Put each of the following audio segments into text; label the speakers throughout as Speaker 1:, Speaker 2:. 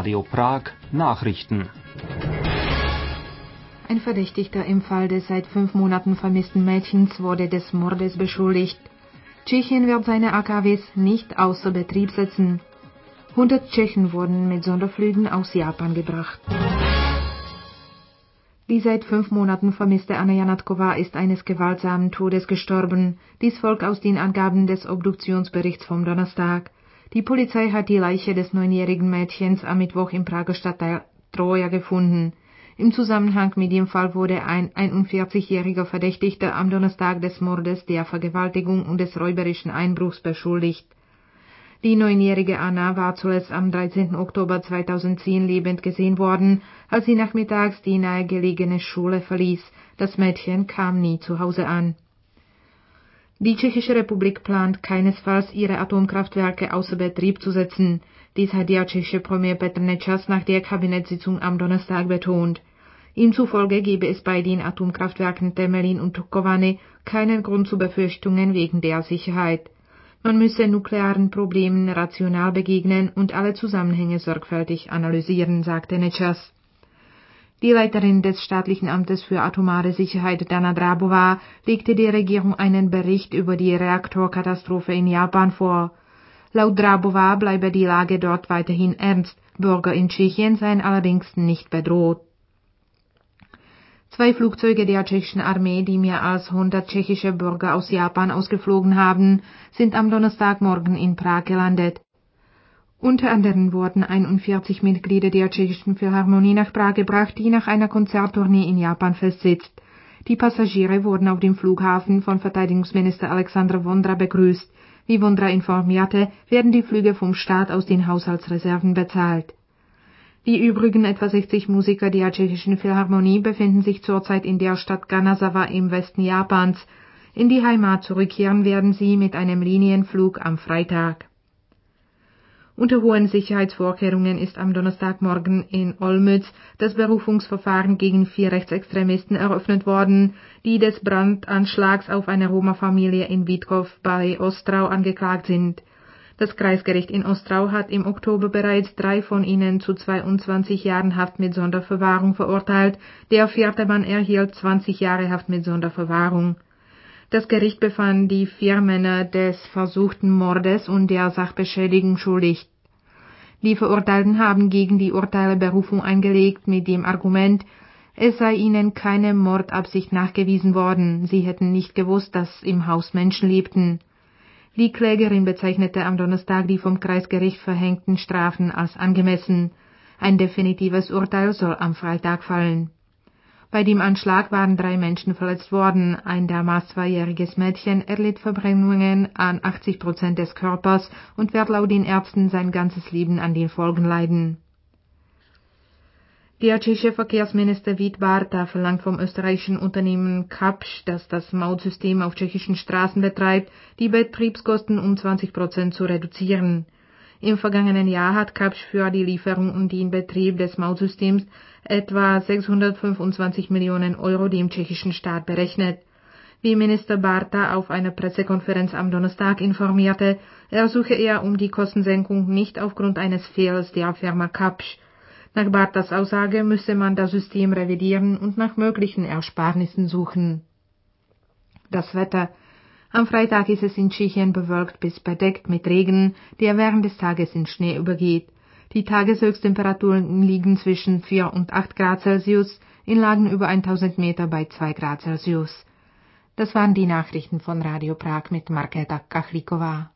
Speaker 1: Radio Prag Nachrichten.
Speaker 2: Ein Verdächtigter im Fall des seit 5 Monaten vermissten Mädchens wurde des Mordes beschuldigt. Tschechien wird seine AKWs nicht außer Betrieb setzen. 100 Tschechen wurden mit Sonderflügen aus Japan gebracht. Die seit 5 Monaten vermisste Anna Janatkova ist eines gewaltsamen Todes gestorben. Dies folgt aus den Angaben des Obduktionsberichts vom Donnerstag. Die Polizei hat die Leiche des 9-jährigen Mädchens am Mittwoch im Prager Stadtteil Troja gefunden. Im Zusammenhang mit dem Fall wurde ein 41-jähriger Verdächtigter am Donnerstag des Mordes, der Vergewaltigung und des räuberischen Einbruchs beschuldigt. Die 9-jährige Anna war zuletzt am 13. Oktober 2010 lebend gesehen worden, als sie nachmittags die nahegelegene Schule verließ. Das Mädchen kam nie zu Hause an. Die Tschechische Republik plant keinesfalls, ihre Atomkraftwerke außer Betrieb zu setzen. Dies hat der tschechische Premier Petr Nečas nach der Kabinettssitzung am Donnerstag betont. Ihm zufolge gebe es bei den Atomkraftwerken Temelin und Dukovany keinen Grund zu Befürchtungen wegen der Sicherheit. Man müsse nuklearen Problemen rational begegnen und alle Zusammenhänge sorgfältig analysieren, sagte Nečas. Die Leiterin des staatlichen Amtes für atomare Sicherheit, Dana Drábová, legte der Regierung einen Bericht über die Reaktorkatastrophe in Japan vor. Laut Drábová bleibe die Lage dort weiterhin ernst, Bürger in Tschechien seien allerdings nicht bedroht. 2 Flugzeuge der tschechischen Armee, die mehr als 100 tschechische Bürger aus Japan ausgeflogen haben, sind am Donnerstagmorgen in Prag gelandet. Unter anderem wurden 41 Mitglieder der tschechischen Philharmonie nach Prag gebracht, die nach einer Konzerttournee in Japan festsitzt. Die Passagiere wurden auf dem Flughafen von Verteidigungsminister Alexander Vondra begrüßt. Wie Vondra informierte, werden die Flüge vom Staat aus den Haushaltsreserven bezahlt. Die übrigen etwa 60 Musiker der tschechischen Philharmonie befinden sich zurzeit in der Stadt Kanazawa im Westen Japans. In die Heimat zurückkehren werden sie mit einem Linienflug am Freitag. Unter hohen Sicherheitsvorkehrungen ist am Donnerstagmorgen in Olmütz das Berufungsverfahren gegen 4 Rechtsextremisten eröffnet worden, die des Brandanschlags auf eine Roma-Familie in Vítkov bei Ostrau angeklagt sind. Das Kreisgericht in Ostrau hat im Oktober bereits 3 von ihnen zu 22 Jahren Haft mit Sonderverwahrung verurteilt, der 4. Mann erhielt 20 Jahre Haft mit Sonderverwahrung. Das Gericht befand die 4 Männer des versuchten Mordes und der Sachbeschädigung schuldig. Die Verurteilten haben gegen die Urteile Berufung eingelegt mit dem Argument, es sei ihnen keine Mordabsicht nachgewiesen worden, sie hätten nicht gewusst, dass im Haus Menschen lebten. Die Klägerin bezeichnete am Donnerstag die vom Kreisgericht verhängten Strafen als angemessen. Ein definitives Urteil soll am Freitag fallen. Bei dem Anschlag waren 3 Menschen verletzt worden. Ein damals 2-jähriges Mädchen erlitt Verbrennungen an 80% des Körpers und wird laut den Ärzten sein ganzes Leben an den Folgen leiden. Der tschechische Verkehrsminister Vít Bárta verlangt vom österreichischen Unternehmen Kapsch, das das Mautsystem auf tschechischen Straßen betreibt, die Betriebskosten um 20% zu reduzieren. Im vergangenen Jahr hat Kapsch für die Lieferung und den Betrieb des Mautsystems etwa 625 Millionen Euro dem tschechischen Staat berechnet. Wie Minister Bárta auf einer Pressekonferenz am Donnerstag informierte, ersuche er um die Kostensenkung nicht aufgrund eines Fehlers der Firma Kapsch. Nach Bártas Aussage müsse man das System revidieren und nach möglichen Ersparnissen suchen. Das Wetter. Am Freitag ist es in Tschechien bewölkt bis bedeckt mit Regen, der während des Tages in Schnee übergeht. Die Tageshöchsttemperaturen liegen zwischen 4 und 8 Grad Celsius, in Lagen über 1000 Meter bei 2 Grad Celsius. Das waren die Nachrichten von Radio Prag mit Markéta Kachlíková.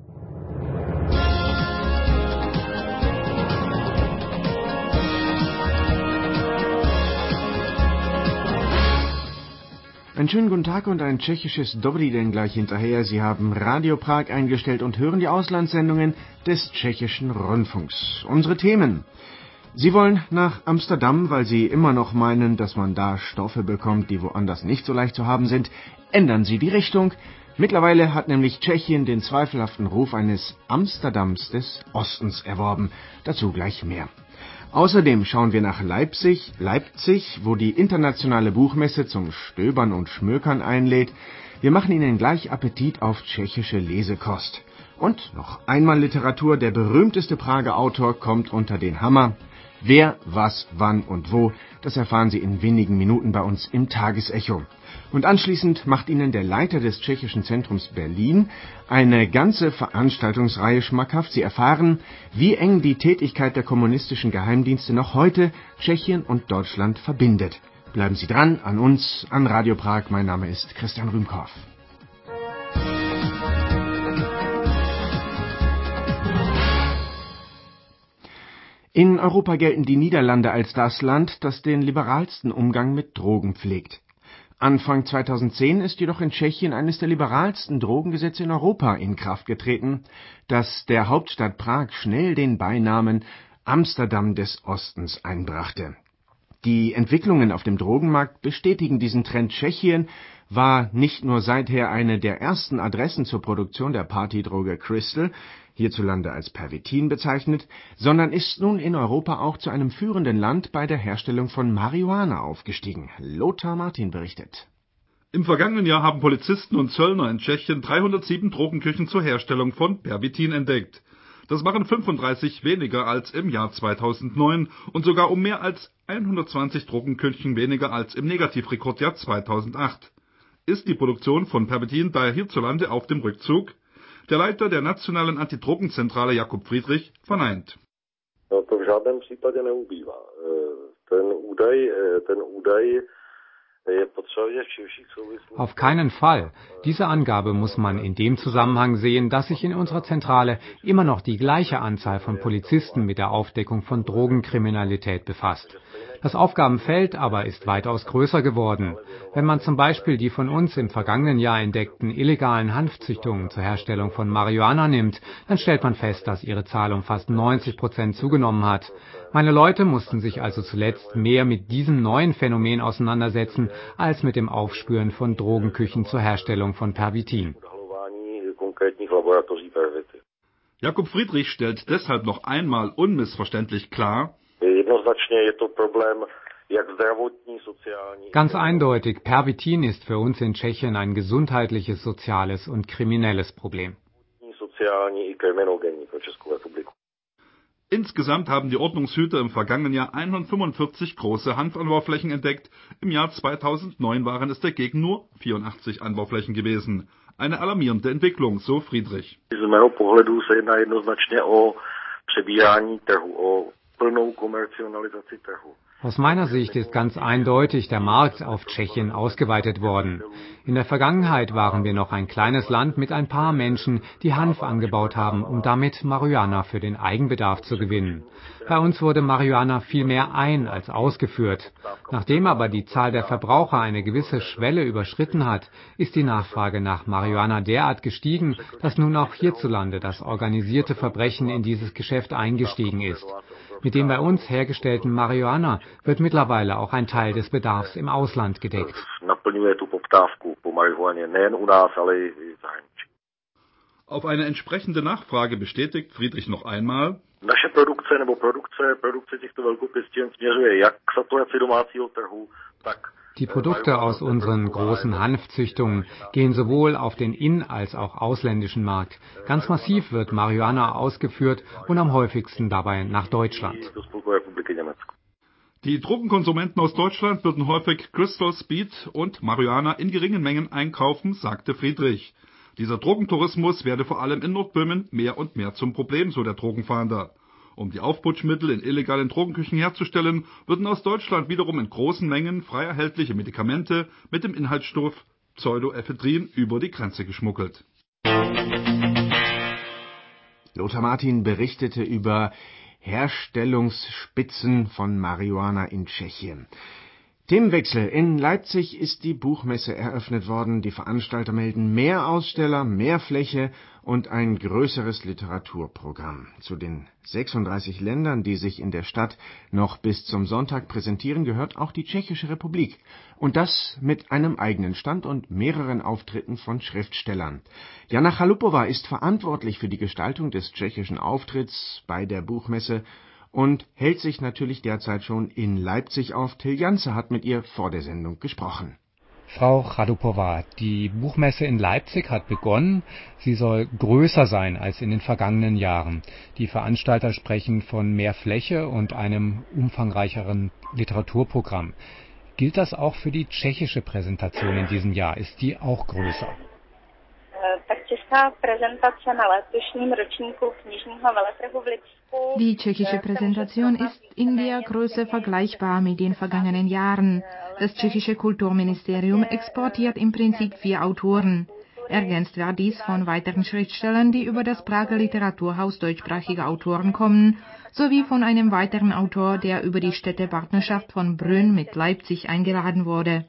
Speaker 3: Einen schönen guten Tag und ein tschechisches Dobrý den gleich hinterher. Sie haben Radio Prag eingestellt und hören die Auslandssendungen des tschechischen Rundfunks. Unsere Themen. Sie wollen nach Amsterdam, weil Sie immer noch meinen, dass man da Stoffe bekommt, die woanders nicht so leicht zu haben sind. Ändern Sie die Richtung. Mittlerweile hat nämlich Tschechien den zweifelhaften Ruf eines Amsterdams des Ostens erworben. Dazu gleich mehr. Außerdem schauen wir nach Leipzig, wo die internationale Buchmesse zum Stöbern und Schmökern einlädt. Wir machen Ihnen gleich Appetit auf tschechische Lesekost. Und noch einmal Literatur. Der berühmteste Prager Autor kommt unter den Hammer. Wer, was, wann und wo, das erfahren Sie in wenigen Minuten bei uns im Tagesecho. Und anschließend macht Ihnen der Leiter des Tschechischen Zentrums Berlin eine ganze Veranstaltungsreihe schmackhaft. Sie erfahren, wie eng die Tätigkeit der kommunistischen Geheimdienste noch heute Tschechien und Deutschland verbindet. Bleiben Sie dran, an uns, an Radio Prag. Mein Name ist Christian Rühmkorff. In Europa gelten die Niederlande als das Land, das den liberalsten Umgang mit Drogen pflegt. Anfang 2010 ist jedoch in Tschechien eines der liberalsten Drogengesetze in Europa in Kraft getreten, das der Hauptstadt Prag schnell den Beinamen Amsterdam des Ostens einbrachte. Die Entwicklungen auf dem Drogenmarkt bestätigen diesen Trend. Tschechien war nicht nur seither eine der ersten Adressen zur Produktion der Partydroge Crystal, hierzulande als Pervitin bezeichnet, sondern ist nun in Europa auch zu einem führenden Land bei der Herstellung von Marihuana aufgestiegen. Lothar Martin berichtet.
Speaker 4: Im vergangenen Jahr haben Polizisten und Zöllner in Tschechien 307 Drogenküchen zur Herstellung von Pervitin entdeckt. Das waren 35 weniger als im Jahr 2009 und sogar um mehr als 120 Drogenküchen weniger als im Negativrekordjahr 2008. Ist die Produktion von Pervitin daher hierzulande auf dem Rückzug? Der Leiter der nationalen Antidrogenzentrale Jakub Friedrich verneint.
Speaker 5: No to v žádném případě neubývá. Ten údaj je potřeba vidět v širších souvislostech.
Speaker 1: Auf keinen Fall. Diese Angabe muss man in dem Zusammenhang sehen, dass sich in unserer Zentrale immer noch die gleiche Anzahl von Polizisten mit der Aufdeckung von Drogenkriminalität befasst. Das Aufgabenfeld aber ist weitaus größer geworden. Wenn man zum Beispiel die von uns im vergangenen Jahr entdeckten illegalen Hanfzüchtungen zur Herstellung von Marihuana nimmt, dann stellt man fest, dass ihre Zahl um fast 90% zugenommen hat. Meine Leute mussten sich also zuletzt mehr mit diesem neuen Phänomen auseinandersetzen, als mit dem Aufspüren von Drogenküchen zur Herstellung von Pervitin.
Speaker 4: Jakub Friedrich stellt deshalb noch einmal unmissverständlich klar:
Speaker 1: Ganz eindeutig, Pervitin ist für uns in Tschechien ein gesundheitliches, soziales und kriminelles Problem.
Speaker 4: Insgesamt haben die Ordnungshüter im vergangenen Jahr 145 große Hanfanbauflächen entdeckt. Im Jahr 2009 waren es dagegen nur 84 Anbauflächen gewesen. Eine alarmierende Entwicklung, so Friedrich.
Speaker 1: Aus meiner Sicht ist ganz eindeutig der Markt auf Tschechien ausgeweitet worden. In der Vergangenheit waren wir noch ein kleines Land mit ein paar Menschen, die Hanf angebaut haben, um damit Marihuana für den Eigenbedarf zu gewinnen. Bei uns wurde Marihuana viel mehr ein- als ausgeführt. Nachdem aber die Zahl der Verbraucher eine gewisse Schwelle überschritten hat, ist die Nachfrage nach Marihuana derart gestiegen, dass nun auch hierzulande das organisierte Verbrechen in dieses Geschäft eingestiegen ist. Mit dem bei uns hergestellten Marihuana wird mittlerweile auch ein Teil des Bedarfs im Ausland gedeckt.
Speaker 4: Auf eine entsprechende Nachfrage bestätigt Friedrich noch einmal:
Speaker 1: Die Produkte aus unseren großen Hanfzüchtungen gehen sowohl auf den in- als auch ausländischen Markt. Ganz massiv wird Marihuana ausgeführt und am häufigsten dabei nach Deutschland.
Speaker 4: Die Drogenkonsumenten aus Deutschland würden häufig Crystal Speed und Marihuana in geringen Mengen einkaufen, sagte Friedrich. Dieser Drogentourismus werde vor allem in Nordböhmen mehr und mehr zum Problem, so der Drogenfahnder. Um die Aufputschmittel in illegalen Drogenküchen herzustellen, würden aus Deutschland wiederum in großen Mengen frei erhältliche Medikamente mit dem Inhaltsstoff Pseudoephedrin über die Grenze geschmuggelt.
Speaker 3: Lothar Martin berichtete über Herstellungsspitzen von Marihuana in Tschechien. Themenwechsel. In Leipzig ist die Buchmesse eröffnet worden. Die Veranstalter melden mehr Aussteller, mehr Fläche und ein größeres Literaturprogramm. Zu den 36 Ländern, die sich in der Stadt noch bis zum Sonntag präsentieren, gehört auch die Tschechische Republik. Und das mit einem eigenen Stand und mehreren Auftritten von Schriftstellern. Jana Chalupová ist verantwortlich für die Gestaltung des tschechischen Auftritts bei der Buchmesse und hält sich natürlich derzeit schon in Leipzig auf. Till Janse hat mit ihr vor der Sendung gesprochen.
Speaker 1: Frau Chalupowa, die Buchmesse in Leipzig hat begonnen. Sie soll größer sein als in den vergangenen Jahren. Die Veranstalter sprechen von mehr Fläche und einem umfangreicheren Literaturprogramm. Gilt das auch für die tschechische Präsentation in diesem Jahr? Ist die auch größer?
Speaker 2: Die tschechische Präsentation ist in der Größe vergleichbar mit den vergangenen Jahren. Das tschechische Kulturministerium exportiert im Prinzip 4 Autoren. Ergänzt wird dies von weiteren Schriftstellern, die über das Prager Literaturhaus deutschsprachiger Autoren kommen, sowie von einem weiteren Autor, der über die Städtepartnerschaft von Brünn mit Leipzig eingeladen wurde.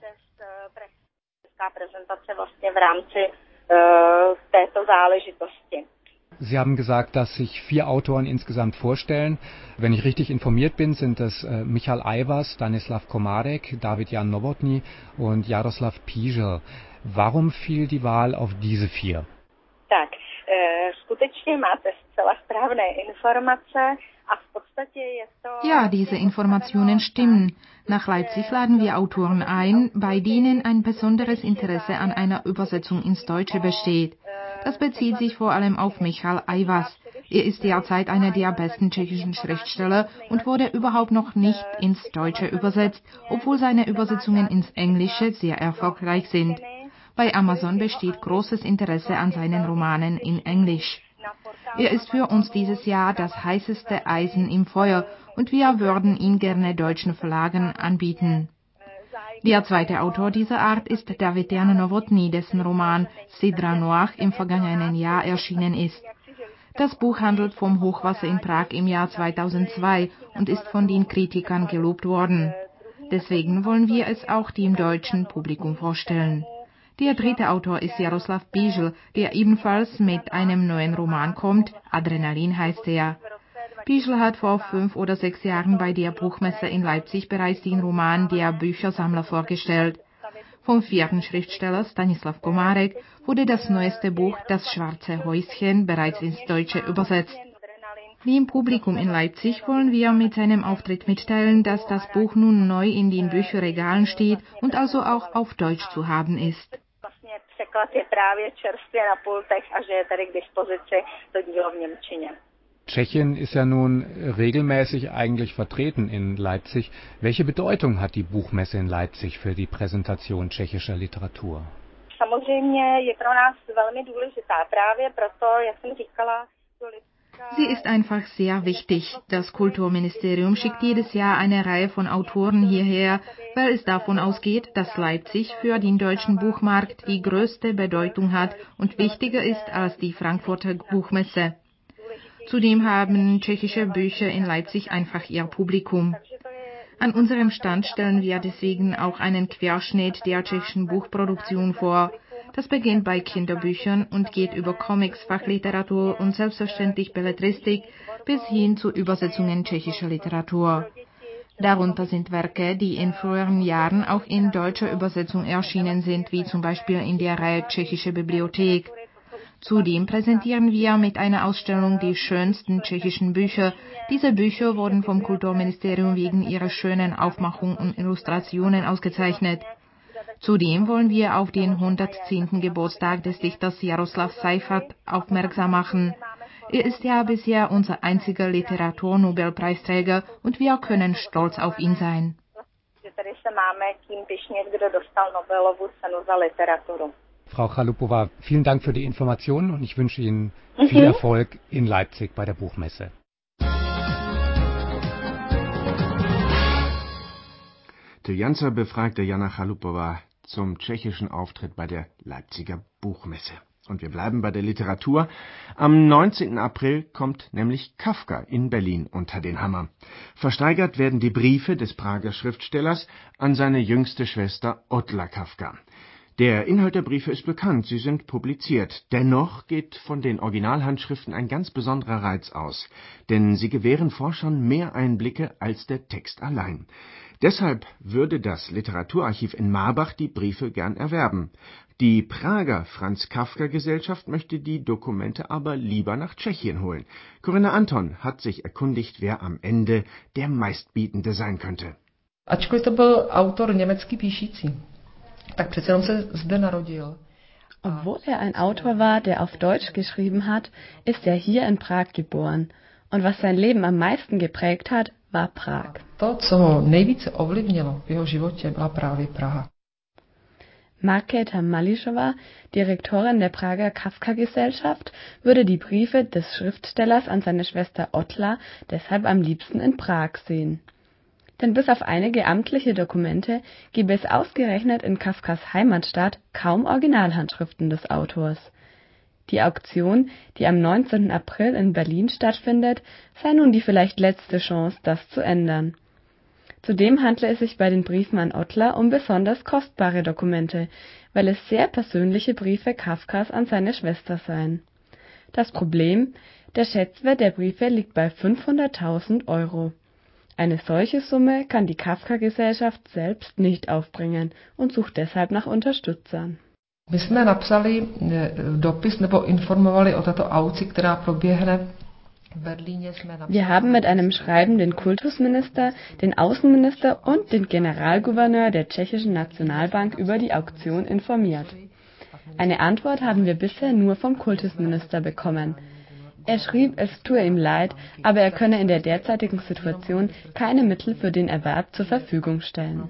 Speaker 1: Sie haben gesagt, dass sich 4 Autoren insgesamt vorstellen. Wenn ich richtig informiert bin, sind es Michal Ajvaz, Stanislav Komárek, David Jan Novotný und Jaroslav Pížl. Warum fiel die Wahl auf diese 4?
Speaker 6: Tak, skutečně máte zcela správné informace.
Speaker 2: Ja, diese Informationen stimmen. Nach Leipzig laden wir Autoren ein, bei denen ein besonderes Interesse an einer Übersetzung ins Deutsche besteht. Das bezieht sich vor allem auf Michal Ajvaz. Er ist derzeit einer der besten tschechischen Schriftsteller und wurde überhaupt noch nicht ins Deutsche übersetzt, obwohl seine Übersetzungen ins Englische sehr erfolgreich sind. Bei Amazon besteht großes Interesse an seinen Romanen in Englisch. Er ist für uns dieses Jahr das heißeste Eisen im Feuer und wir würden ihn gerne deutschen Verlagen anbieten. Der zweite Autor dieser Art ist David Jan Novotný, dessen Roman Sidra Noach im vergangenen Jahr erschienen ist. Das Buch handelt vom Hochwasser in Prag im Jahr 2002 und ist von den Kritikern gelobt worden. Deswegen wollen wir es auch dem deutschen Publikum vorstellen. Der dritte Autor ist Jaroslav Pížl, der ebenfalls mit einem neuen Roman kommt. Adrenalin heißt er. Pížl hat vor 5 oder 6 Jahren bei der Buchmesse in Leipzig bereits den Roman Der Büchersammler vorgestellt. Vom 4. Schriftsteller Stanislav Komárek wurde das neueste Buch Das schwarze Häuschen bereits ins Deutsche übersetzt. Dem Publikum in Leipzig wollen wir mit seinem Auftritt mitteilen, dass das Buch nun neu in den Bücherregalen steht und also auch auf Deutsch zu haben ist.
Speaker 1: Tschechien ist ja nun regelmäßig eigentlich vertreten in Leipzig. Welche Bedeutung hat die Buchmesse in Leipzig für die Präsentation tschechischer Literatur?
Speaker 2: Sie ist einfach sehr wichtig. Das Kulturministerium schickt jedes Jahr eine Reihe von Autoren hierher, weil es davon ausgeht, dass Leipzig für den deutschen Buchmarkt die größte Bedeutung hat und wichtiger ist als die Frankfurter Buchmesse. Zudem haben tschechische Bücher in Leipzig einfach ihr Publikum. An unserem Stand stellen wir deswegen auch einen Querschnitt der tschechischen Buchproduktion vor. Das beginnt bei Kinderbüchern und geht über Comics, Fachliteratur und selbstverständlich Belletristik bis hin zu Übersetzungen tschechischer Literatur. Darunter sind Werke, die in früheren Jahren auch in deutscher Übersetzung erschienen sind, wie zum Beispiel in der Reihe Tschechische Bibliothek. Zudem präsentieren wir mit einer Ausstellung die schönsten tschechischen Bücher. Diese Bücher wurden vom Kulturministerium wegen ihrer schönen Aufmachung und Illustrationen ausgezeichnet. Zudem wollen wir auf den 110. Geburtstag des Dichters Jaroslav Seifert aufmerksam machen. Er ist ja bisher unser einziger Literaturnobelpreisträger und wir können stolz auf ihn sein.
Speaker 1: Frau Chalupowa, vielen Dank für die Informationen und ich wünsche Ihnen viel Erfolg in Leipzig bei der Buchmesse.
Speaker 3: Til Janzer befragte Jana Chalupowa zum tschechischen Auftritt bei der Leipziger Buchmesse. Und wir bleiben bei der Literatur. Am 19. April kommt nämlich Kafka in Berlin unter den Hammer. Versteigert werden die Briefe des Prager Schriftstellers an seine jüngste Schwester Ottla Kafka. Der Inhalt der Briefe ist bekannt, sie sind publiziert. Dennoch geht von den Originalhandschriften ein ganz besonderer Reiz aus, denn sie gewähren Forschern mehr Einblicke als der Text allein. Deshalb würde das Literaturarchiv in Marbach die Briefe gern erwerben. Die Prager Franz-Kafka-Gesellschaft möchte die Dokumente aber lieber nach Tschechien holen. Corinna Anton hat sich erkundigt, wer am Ende der Meistbietende sein könnte.
Speaker 7: Ačkoliv to byl autor německy píšící. Obwohl er ein Autor war, der auf Deutsch geschrieben hat, ist er hier in Prag geboren. Und was sein Leben am meisten geprägt hat, war Prag. Markéta Mališová, Direktorin der Prager Kafka-Gesellschaft, würde die Briefe des Schriftstellers an seine Schwester Ottla deshalb am liebsten in Prag sehen. Denn bis auf einige amtliche Dokumente gebe es ausgerechnet in Kafkas Heimatstadt kaum Originalhandschriften des Autors. Die Auktion, die am 19. April in Berlin stattfindet, sei nun die vielleicht letzte Chance, das zu ändern. Zudem handle es sich bei den Briefen an Ottla um besonders kostbare Dokumente, weil es sehr persönliche Briefe Kafkas an seine Schwester seien. Das Problem: der Schätzwert der Briefe liegt bei 500.000 Euro. Eine solche Summe kann die Kafka-Gesellschaft selbst nicht aufbringen und sucht deshalb nach Unterstützern.
Speaker 8: My jsme napsali dopis nebo informovali o této aukci, která proběhne.
Speaker 7: Wir haben mit einem Schreiben den Kultusminister, den Außenminister und den Generalgouverneur der Tschechischen Nationalbank über die Auktion informiert. Eine Antwort haben wir bisher nur vom Kultusminister bekommen. Er schrieb, es tue ihm leid, aber er könne in der derzeitigen Situation keine Mittel für den Erwerb zur Verfügung stellen.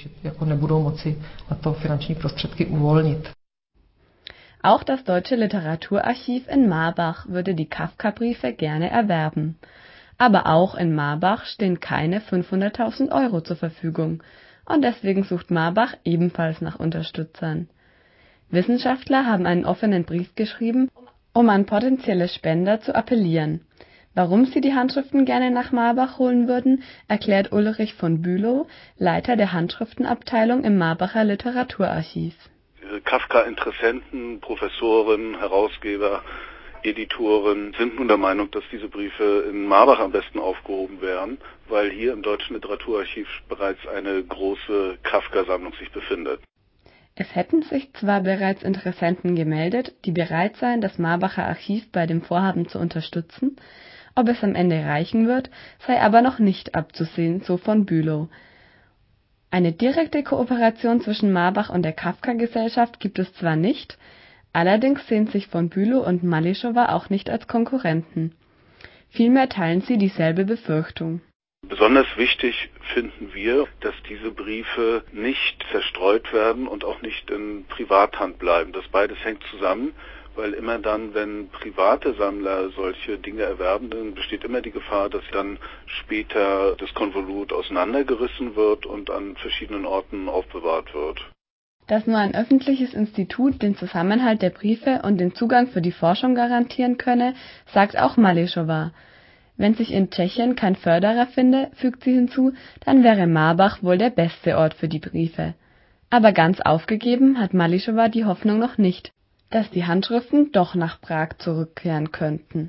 Speaker 7: Auch das Deutsche Literaturarchiv in Marbach würde die Kafka-Briefe gerne erwerben. Aber auch in Marbach stehen keine 500.000 Euro zur Verfügung. Und deswegen sucht Marbach ebenfalls nach Unterstützern. Wissenschaftler haben einen offenen Brief geschrieben, um an potenzielle Spender zu appellieren. Warum sie die Handschriften gerne nach Marbach holen würden, erklärt Ulrich von Bülow, Leiter der Handschriftenabteilung im Marbacher Literaturarchiv.
Speaker 9: Kafka-Interessenten, Professoren, Herausgeber, Editoren sind nun der Meinung, dass diese Briefe in Marbach am besten aufgehoben wären, weil hier im Deutschen Literaturarchiv bereits eine große Kafka-Sammlung sich befindet.
Speaker 7: Es hätten sich zwar bereits Interessenten gemeldet, die bereit seien, das Marbacher Archiv bei dem Vorhaben zu unterstützen, ob es am Ende reichen wird, sei aber noch nicht abzusehen, so von Bülow. Eine direkte Kooperation zwischen Marbach und der Kafka-Gesellschaft gibt es zwar nicht, allerdings sehen sich von Bülow und Mališová auch nicht als Konkurrenten. Vielmehr teilen sie dieselbe Befürchtung.
Speaker 9: Besonders wichtig finden wir, dass diese Briefe nicht zerstreut werden und auch nicht in Privathand bleiben. Das beides hängt zusammen, weil immer dann, wenn private Sammler solche Dinge erwerben, dann besteht immer die Gefahr, dass dann später das Konvolut auseinandergerissen wird und an verschiedenen Orten aufbewahrt wird.
Speaker 7: Dass nur ein öffentliches Institut den Zusammenhalt der Briefe und den Zugang für die Forschung garantieren könne, sagt auch Mališová. Wenn sich in Tschechien kein Förderer finde, fügt sie hinzu, dann wäre Marbach wohl der beste Ort für die Briefe. Aber ganz aufgegeben hat Mališová die Hoffnung noch nicht, dass die Handschriften doch nach Prag zurückkehren könnten.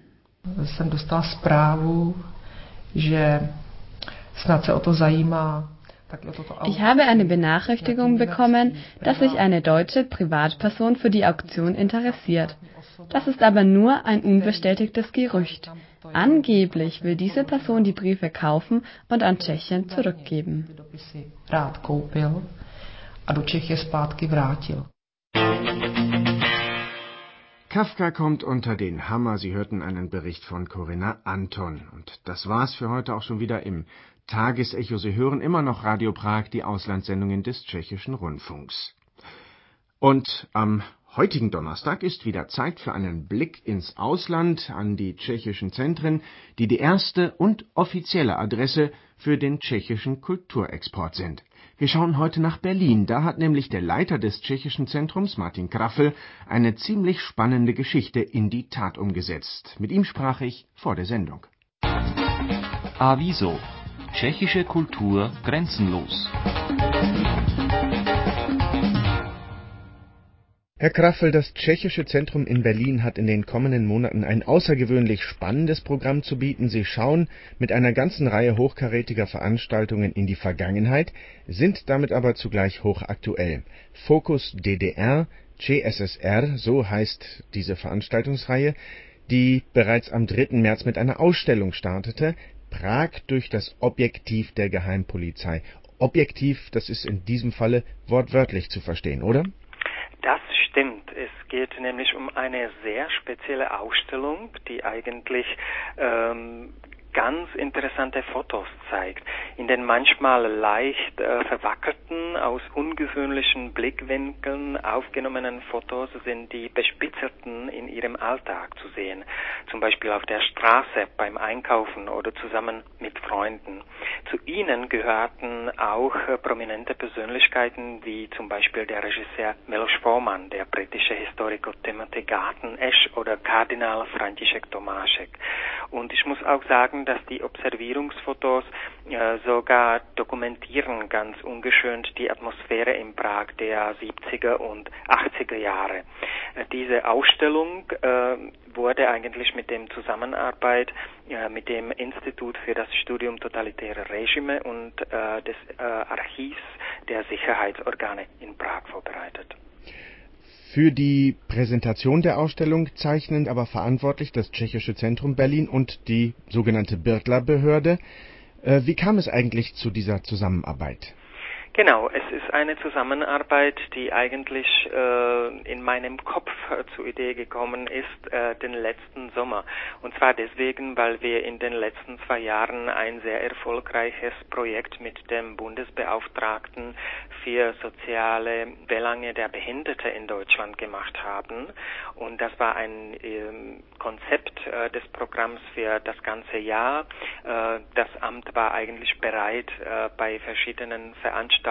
Speaker 7: Ich habe eine Benachrichtigung bekommen, dass sich eine deutsche Privatperson für die Auktion interessiert. Das ist aber nur ein unbestätigtes Gerücht. Angeblich will diese Person die Briefe kaufen und an Tschechien zurückgeben.
Speaker 3: Kafka kommt unter den Hammer. Sie hörten einen Bericht von Corinna Anton. Und das war's für heute auch schon wieder im Tagesecho. Sie hören immer noch Radio Prag, die Auslandssendungen des Tschechischen Rundfunks. Und am heutigen Donnerstag ist wieder Zeit für einen Blick ins Ausland an die tschechischen Zentren, die die erste und offizielle Adresse für den tschechischen Kulturexport sind. Wir schauen heute nach Berlin. Da hat nämlich der Leiter des tschechischen Zentrums, Martin Kraffel, eine ziemlich spannende Geschichte in die Tat umgesetzt. Mit ihm sprach ich vor der Sendung.
Speaker 10: Aviso. Tschechische Kultur grenzenlos.
Speaker 3: Herr Kraffel, das Tschechische Zentrum in Berlin hat in den kommenden Monaten ein außergewöhnlich spannendes Programm zu bieten. Sie schauen mit einer ganzen Reihe hochkarätiger Veranstaltungen in die Vergangenheit, sind damit aber zugleich hochaktuell. Fokus DDR, CSSR, so heißt diese Veranstaltungsreihe, die bereits am 3. März mit einer Ausstellung startete, Prag durch das Objektiv der Geheimpolizei. objektiv, das ist in diesem Falle wortwörtlich zu verstehen, oder?
Speaker 11: Das stimmt. Es geht nämlich um eine sehr spezielle Ausstellung, die eigentlich ganz interessante Fotos zeigt. In den manchmal leicht verwackelten, aus ungewöhnlichen Blickwinkeln aufgenommenen Fotos sind die Bespitzelten in ihrem Alltag zu sehen. Zum Beispiel auf der Straße, beim Einkaufen oder zusammen mit Freunden. Zu ihnen gehörten auch prominente Persönlichkeiten wie zum Beispiel der Regisseur Miloš Forman, der britische Historiker Timothy Garton Ash oder Kardinal František Tomášek. Und ich muss auch sagen, dass die Observierungsfotos sogar dokumentieren ganz ungeschönt die Atmosphäre in Prag der 70er und 80er Jahre. Diese Ausstellung wurde eigentlich mit dem Zusammenarbeit mit dem Institut für das Studium totalitärer Regime und des Archivs der Sicherheitsorgane in Prag vorbereitet.
Speaker 3: Für die Präsentation der Ausstellung zeichnen aber verantwortlich das Tschechische Zentrum Berlin und die sogenannte Birtler-Behörde. Wie kam es eigentlich zu dieser Zusammenarbeit?
Speaker 11: Genau, es ist eine Zusammenarbeit, die eigentlich in meinem Kopf zur Idee gekommen ist, den letzten Sommer. Und zwar deswegen, weil wir in den letzten 2 Jahren ein sehr erfolgreiches Projekt mit dem Bundesbeauftragten für soziale Belange der Behinderten in Deutschland gemacht haben. Und das war ein Konzept des Programms für das ganze Jahr. Das Amt war eigentlich bereit, bei verschiedenen Veranstaltungen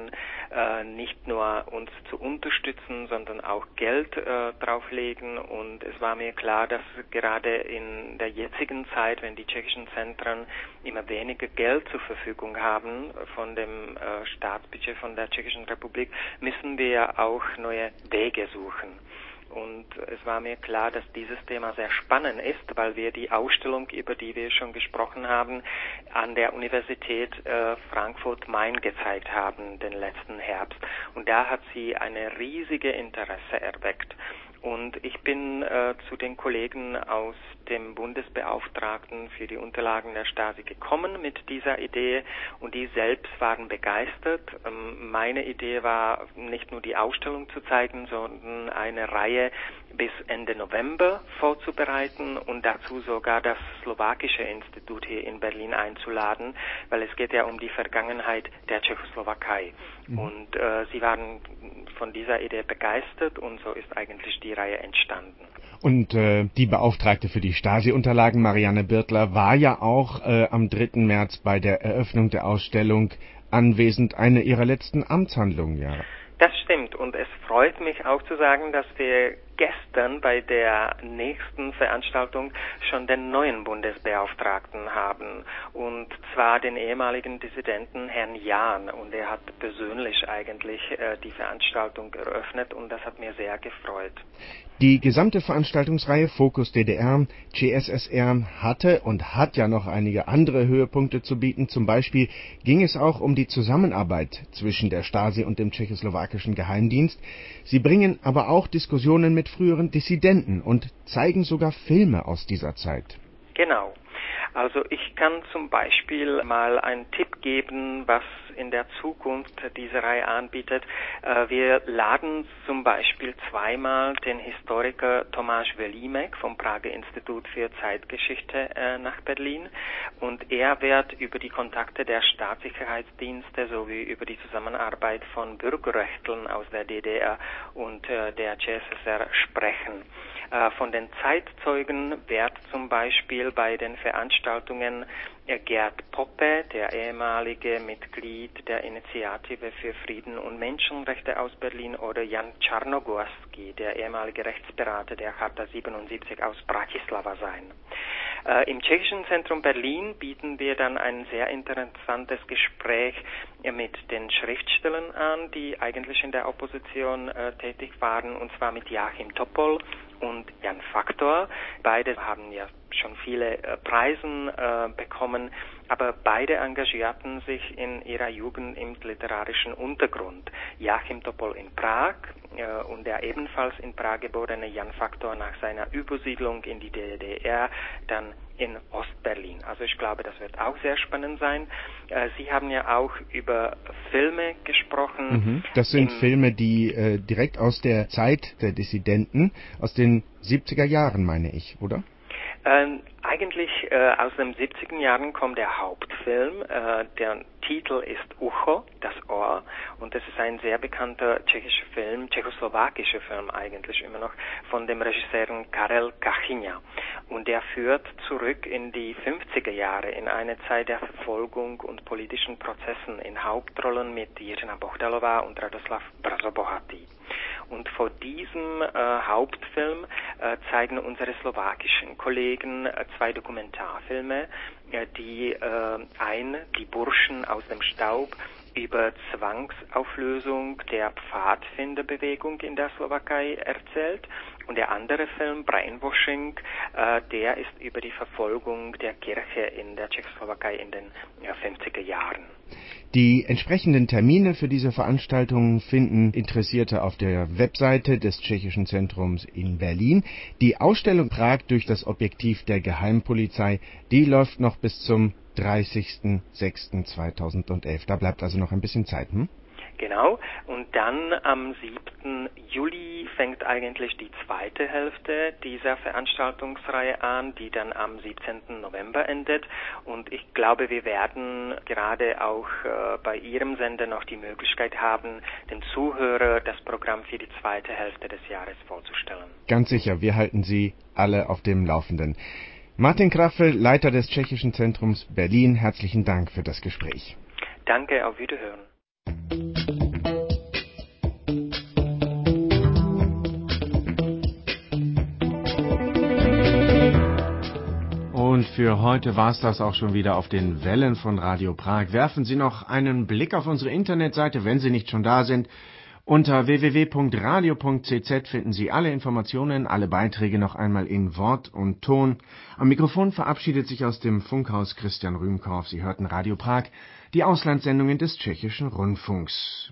Speaker 11: nicht nur uns zu unterstützen, sondern auch Geld drauflegen. Und es war mir klar, dass gerade in der jetzigen Zeit, wenn die tschechischen Zentren immer weniger Geld zur Verfügung haben von dem Staatsbudget von der Tschechischen Republik, müssen wir auch neue Wege suchen. Und es war mir klar, dass dieses Thema sehr spannend ist, weil wir die Ausstellung, über die wir schon gesprochen haben, an der Universität Frankfurt-Main gezeigt haben, den letzten Herbst. Und da hat sie eine riesige Interesse erweckt. Und ich bin zu den Kollegen aus dem Bundesbeauftragten für die Unterlagen der Stasi gekommen mit dieser Idee und die selbst waren begeistert. Meine Idee war, nicht nur die Ausstellung zu zeigen, sondern eine Reihe bis Ende November vorzubereiten und dazu sogar das Slowakische Institut hier in Berlin einzuladen, weil es geht ja um die Vergangenheit der Tschechoslowakei. Und sie waren von dieser Idee begeistert und so ist eigentlich die Reihe entstanden.
Speaker 3: Und die Beauftragte für die Stasi-Unterlagen, Marianne Birtler, war ja auch am 3. März bei der Eröffnung der Ausstellung anwesend, eine ihrer letzten Amtshandlungen, ja.
Speaker 11: Das stimmt und es freut mich auch zu sagen, dass wir gestern bei der nächsten Veranstaltung schon den neuen Bundesbeauftragten haben und zwar den ehemaligen Dissidenten Herrn Jahn und er hat persönlich eigentlich die Veranstaltung eröffnet und das hat mir sehr gefreut.
Speaker 3: Die gesamte Veranstaltungsreihe Fokus DDR, CSSR hatte und hat ja noch einige andere Höhepunkte zu bieten. Zum Beispiel ging es auch um die Zusammenarbeit zwischen der Stasi und dem tschechoslowakischen Geheimdienst. Sie bringen aber auch Diskussionen mit früheren Dissidenten und zeigen sogar Filme aus dieser Zeit.
Speaker 11: Genau. Also ich kann zum Beispiel mal einen Tipp geben, was in der Zukunft diese Reihe anbietet. Wir laden zum Beispiel zweimal den Historiker Tomáš Velimek vom Prager Institut für Zeitgeschichte nach Berlin und er wird über die Kontakte der Staatssicherheitsdienste sowie über die Zusammenarbeit von Bürgerrechtlern aus der DDR und der CSSR sprechen. Von den Zeitzeugen wird zum Beispiel bei den Veranstaltungen Gerd Poppe, der ehemalige Mitglied der Initiative für Frieden und Menschenrechte aus Berlin, oder Jan Czarnogorski, der ehemalige Rechtsberater der Charta 77 aus Bratislava sein. Im Tschechischen Zentrum Berlin bieten wir dann ein sehr interessantes Gespräch mit den Schriftstellern an, die eigentlich in der Opposition tätig waren, und zwar mit Joachim Topol und Jan Faktor. Beide haben ja schon viele Preise bekommen, aber beide engagierten sich in ihrer Jugend im literarischen Untergrund. Joachim Topol in Prag, und der ebenfalls in Prag geborene Jan Faktor nach seiner Übersiedlung in die DDR dann in Ostberlin. Also ich glaube, das wird auch sehr spannend sein. Sie haben ja auch über Filme gesprochen.
Speaker 3: Das sind Filme, die direkt aus der Zeit der Dissidenten, aus den 70er Jahren, meine ich, oder?
Speaker 11: Eigentlich aus den 70er Jahren kommt der Hauptfilm. Der Titel ist Ucho, das Ohr, und das ist ein sehr bekannter tschechischer Film, tschechoslowakischer Film eigentlich immer noch, von dem Regisseur Karel Kachyňa. Und der führt zurück in die 50er Jahre, in eine Zeit der Verfolgung und politischen Prozessen, in Hauptrollen mit Jiřina Bohdalová und Radoslav Brzobohatý. Und vor diesem Hauptfilm zeigen unsere slowakischen Kollegen zwei Dokumentarfilme, die die Burschen aus dem Staub über Zwangsauflösung der Pfadfinderbewegung in der Slowakei erzählt. Und der andere Film, Brainwashing, der ist über die Verfolgung der Kirche in der Tschechoslowakei in den 50er Jahren.
Speaker 3: Die entsprechenden Termine für diese Veranstaltungen finden Interessierte auf der Webseite des Tschechischen Zentrums in Berlin. Die Ausstellung Prag durch das Objektiv der Geheimpolizei, die läuft noch bis zum 30.06.2011. Da bleibt also noch ein bisschen Zeit,
Speaker 11: Genau, und dann am 7. Juli fängt eigentlich die zweite Hälfte dieser Veranstaltungsreihe an, die dann am 17. November endet. Und ich glaube, wir werden gerade auch bei Ihrem Sender noch die Möglichkeit haben, den Zuhörer das Programm für die zweite Hälfte des Jahres vorzustellen.
Speaker 3: Ganz sicher, wir halten Sie alle auf dem Laufenden. Martin Kraffel, Leiter des Tschechischen Zentrums Berlin, herzlichen Dank für das Gespräch.
Speaker 11: Danke, auf Wiederhören.
Speaker 3: Und für heute war es das auch schon wieder auf den Wellen von Radio Prag. Werfen Sie noch einen Blick auf unsere Internetseite, wenn Sie nicht schon da sind. Unter www.radio.cz finden Sie alle Informationen, alle Beiträge noch einmal in Wort und Ton. Am Mikrofon verabschiedet sich aus dem Funkhaus Christian Rühmkorff. Sie hörten Radio Prag, die Auslandssendungen des Tschechischen Rundfunks.